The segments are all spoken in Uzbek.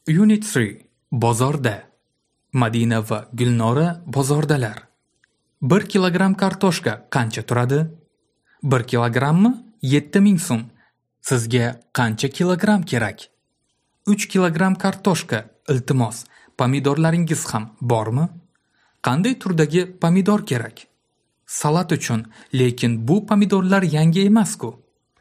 Unit 3. Bozorda. Madina va Gulnora bozordalar. 1 kilogramm kartoshka qancha turadi? 1 kilogrammi? 7000 so'm. Sizga qancha kilogramm kerak? 3 kilogramm kartoshka. Iltimos, pomidorlaringiz ham bormi? Qanday turdagi pomidor kerak? Salat uchun, lekin bu pomidorlar yangi emas-ku.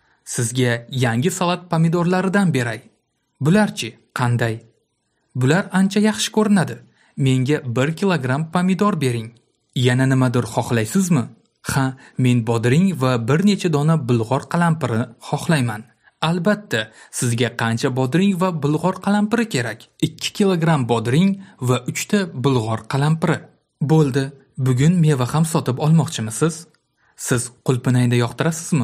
Sizga yangi salat pomidorlaridan beray. Bularchi qanday? Bular ancha yaxshi ko'rinadi. Menga 1 kilogramm pomidor bering. Yana nimadir xohlaysizmi? Ha, men bodring va bir necha dona bulg'or qalampiri xohlayman. Albatta, sizga qancha bodring va bulg'or qalampiri kerak? 2 kilogramm bodring va 3 ta bulg'or qalampiri. Bo'ldi. Bugun meva ham sotib olmoqchimisiz? Siz qulpinayni yoqtirasizmi?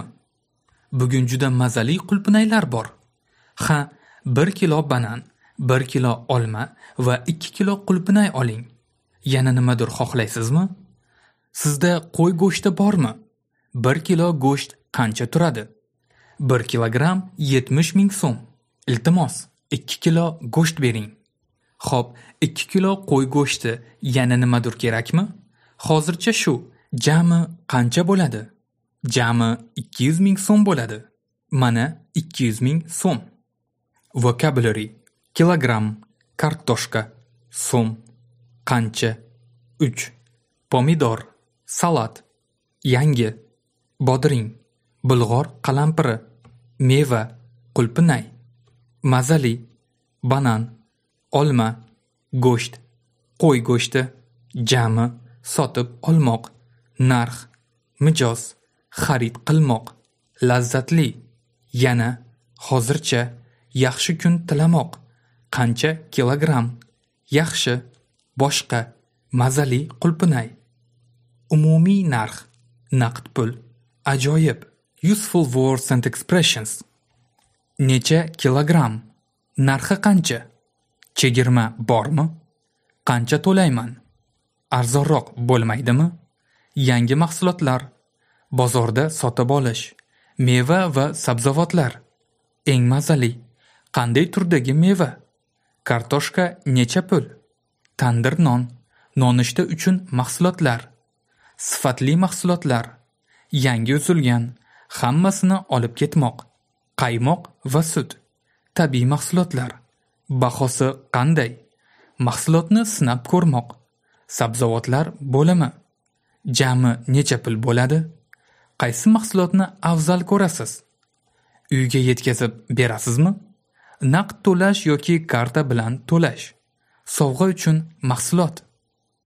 Bugun juda mazali qulpinaylar bor. Ha, 1 kilo banan, 1 kilo olma va 2 kilo qulpinay oling. Yana nimadir xohlaysizmi? Sizda qo'y go'shti bormi? 1 kilo go'sht qancha turadi? 1 kilogramm 70 ming so'm. Iltimos, 2 kilo go'sht bering. Xo'p, 2 kilo qo'y go'shti, yana nimadir kerakmi? Hozircha shu. Jami qancha bo'ladi? Jami 200 ming so'm bo'ladi. Mana 200 ming so'm. Vocabulary: kilogramm, kartoshka, so'm, qancha, 3, pomidor, salat, yangi, bodring, bulg'or qalampiri, meva, qulpinay, mazali, banan, olma, go'sht, qo'y go'shti, jami, sotib olmoq, narx, mijoz, xarid qilmoq, lazzatli, yana, hozircha, yaxshi kun tilamoq, qancha kilogramm, yaxshi, boshqa, mazali qulpinay. Umumiy narx, naqd pul, ajoyib. Useful words and expressions. Necha kilogramm? Narxi qancha? Chegirma bormi? Qancha to'layman? Arzonroq bo'lmaydimi? Yangi mahsulotlar, bozorda sotib olish, meva va sabzavotlar. Eng mazali, qanday turdagi meva? Kartoshka necha pul? Tandir non, nonushta uchun mahsulotlar, sifatli mahsulotlar, yangi uzilgan, hammasini olib ketmoq, qaymoq va sut, tabiiy mahsulotlar. Bahosi qanday? Mahsulotni sinab ko'rmoq. Sabzavotlar bo'limi? Jami necha pul bo'ladi? Qaysi mahsulotni afzal ko'rasiz? Uyga yetkazib berasizmi? Naqd to'lash yoki karta bilan to'lash? Sovg'a uchun mahsulot.